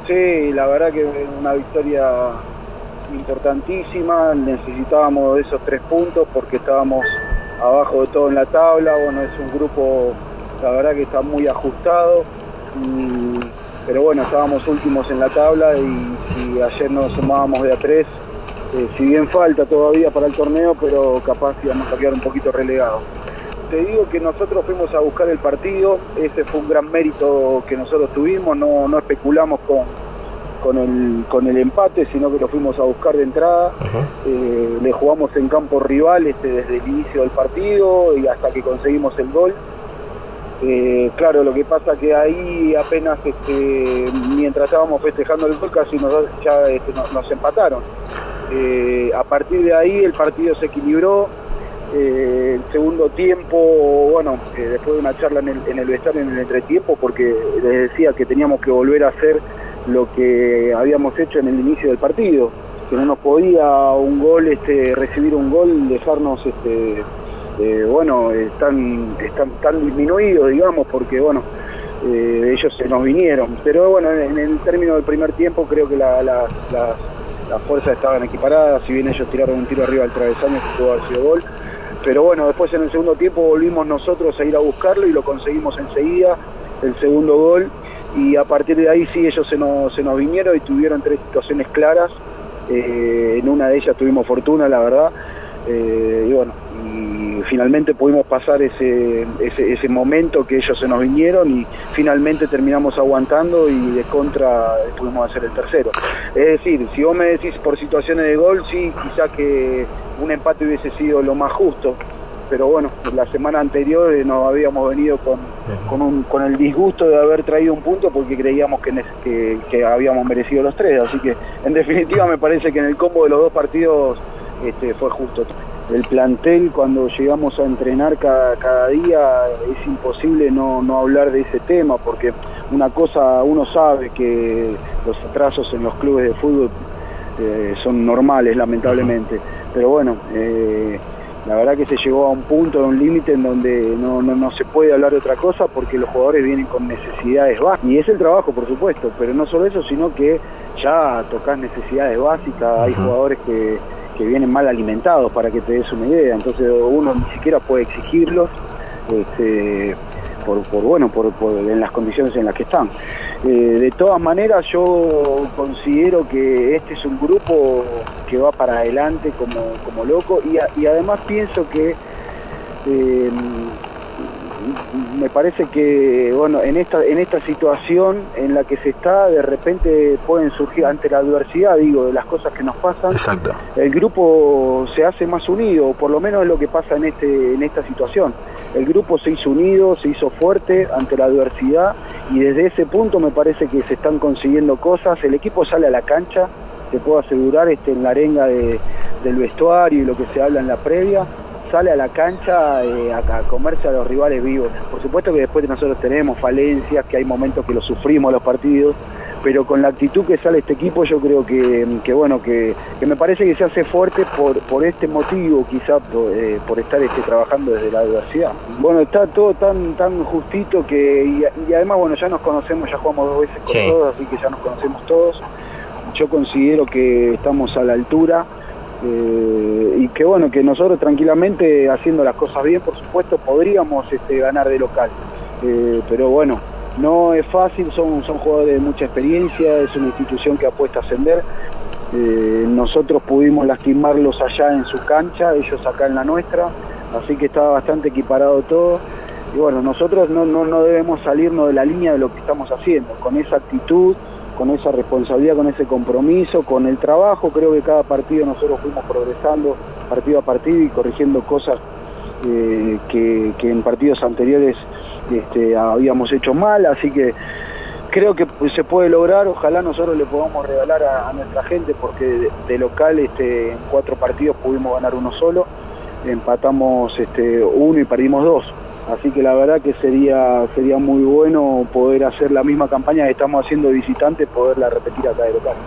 Sí, la verdad que una victoria importantísima, necesitábamos esos 3 puntos porque estábamos abajo de todo en la tabla. Bueno, es un grupo, la verdad que está muy ajustado, pero bueno, estábamos últimos en la tabla y ayer nos sumábamos de a 3, si bien falta todavía para el torneo, pero capaz íbamos a quedar un poquito relegados. Te digo que nosotros fuimos a buscar el partido, ese fue un gran mérito que nosotros tuvimos, no especulamos con el empate, sino que lo fuimos a buscar de entrada. Le jugamos en campo rival desde el inicio del partido y hasta que conseguimos el gol. Claro, lo que pasa que ahí apenas mientras estábamos festejando el gol casi nos empataron. A partir de ahí el partido se equilibró. El segundo tiempo, bueno, después de una charla en el vestuario en el entretiempo, porque les decía que teníamos que volver a hacer lo que habíamos hecho en el inicio del partido, que no nos podía un gol, recibir un gol, dejarnos bueno, están disminuidos, digamos, porque bueno, ellos se nos vinieron, pero bueno, en el término del primer tiempo creo que las fuerzas estaban equiparadas, si bien ellos tiraron un tiro arriba del travesaño que pudo haber sido gol, pero bueno, después en el segundo tiempo volvimos nosotros a ir a buscarlo y lo conseguimos enseguida, el segundo gol, y a partir de ahí sí ellos se nos vinieron y tuvieron 3 situaciones claras. En una de ellas tuvimos fortuna, la verdad, y bueno, y finalmente pudimos pasar ese momento que ellos se nos vinieron y finalmente terminamos aguantando y de contra pudimos hacer el tercero. Es decir, si vos me decís por situaciones de gol, sí, quizás que un empate hubiese sido lo más justo, pero bueno, la semana anterior nos habíamos venido con el disgusto de haber traído un punto porque creíamos que habíamos merecido los 3, así que en definitiva me parece que en el combo de los 2 partidos fue justo. El plantel, cuando llegamos a entrenar cada día, es imposible no hablar de ese tema, porque una cosa, uno sabe que los atrasos en los clubes de fútbol son normales, lamentablemente, pero bueno, la verdad que se llegó a un punto, a un límite en donde no se puede hablar de otra cosa porque los jugadores vienen con necesidades básicas. Y es el trabajo, por supuesto, pero no solo eso, sino que ya tocas necesidades básicas. Hay jugadores que vienen mal alimentados, para que te des una idea. Entonces uno ni siquiera puede exigirlos en las condiciones en las que están. De todas maneras, yo considero que este es un grupo que va para adelante como loco y además pienso que me parece que bueno, en esta situación en la que se está, de repente pueden surgir ante la adversidad, digo, de las cosas que nos pasan. Exacto. El grupo se hace más unido, por lo menos es lo que pasa en esta situación. El grupo se hizo unido, se hizo fuerte ante la adversidad y desde ese punto me parece que se están consiguiendo cosas. El equipo sale a la cancha, te puedo asegurar, en la arenga del vestuario y lo que se habla en la previa, sale a la cancha a comerse a los rivales vivos. Por supuesto que después nosotros tenemos falencias, que hay momentos que lo sufrimos los partidos, pero con la actitud que sale este equipo yo creo que me parece que se hace fuerte por este motivo, quizá por estar trabajando desde la adversidad. Bueno, está todo tan justito y además bueno, ya nos conocemos, ya jugamos 2 veces con todos, así que ya nos conocemos todos. Yo considero que estamos a la altura. Y que bueno, que nosotros tranquilamente haciendo las cosas bien, por supuesto, podríamos ganar de local, pero bueno, no es fácil, son jugadores de mucha experiencia, es una institución que apuesta a ascender. Nosotros pudimos lastimarlos allá en su cancha, ellos acá en la nuestra, así que estaba bastante equiparado todo. Y bueno, nosotros no debemos salirnos de la línea de lo que estamos haciendo, con esa actitud, con esa responsabilidad, con ese compromiso, con el trabajo. Creo que cada partido nosotros fuimos progresando partido a partido y corrigiendo cosas que en partidos anteriores habíamos hecho mal, así que creo que se puede lograr. Ojalá nosotros le podamos regalar a nuestra gente, porque de local en 4 partidos pudimos ganar 1 solo, empatamos 1 y perdimos 2. Así que la verdad que sería muy bueno poder hacer la misma campaña que estamos haciendo de visitante, poderla repetir acá de local.